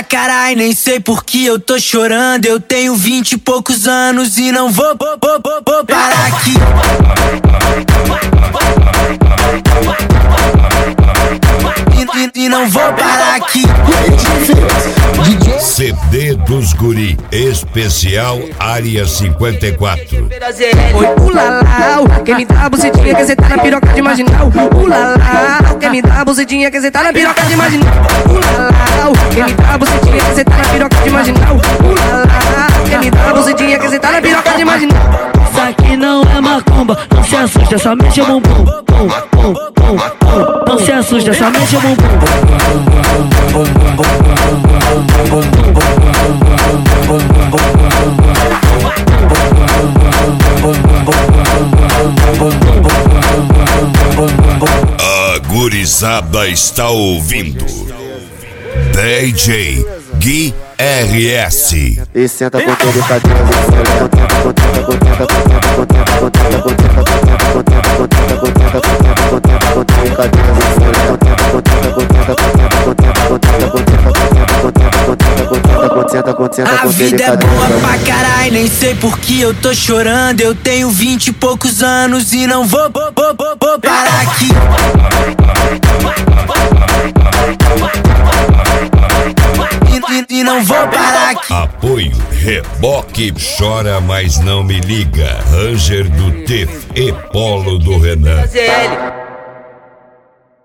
pra caralho, nem sei por que eu tô chorando. Eu tenho 20 e poucos anos e não vou parar aqui. E não vou parar aqui. CD dos Guri, especial Área 54. Oi, ulalau, quem me dá a bucetinha quer sentar na piroca de marginal. Ulalau, quem me dá a bucetinha quer sentar na piroca de marginal. Ulalau, quem me dá a bucetinha quer sentar na piroca de marginal. Ulalau, quem me dá a bucetinha quer sentar na piroca de marginal. Isso aqui não é macumba, não se assusta, só mexe o bumbum. Não se assusta, só mexe o bumbum. A gurizada está ouvindo DJ Gui RS. E senta com delicadeza, A vida é boa pra caralho, nem sei por que eu tô chorando. Eu tenho 20 e poucos anos e não vou parar aqui. E não vou parar aqui. Apoio Reboque Chora Mas Não Me Liga, Ranger do Tef e Polo do Renan.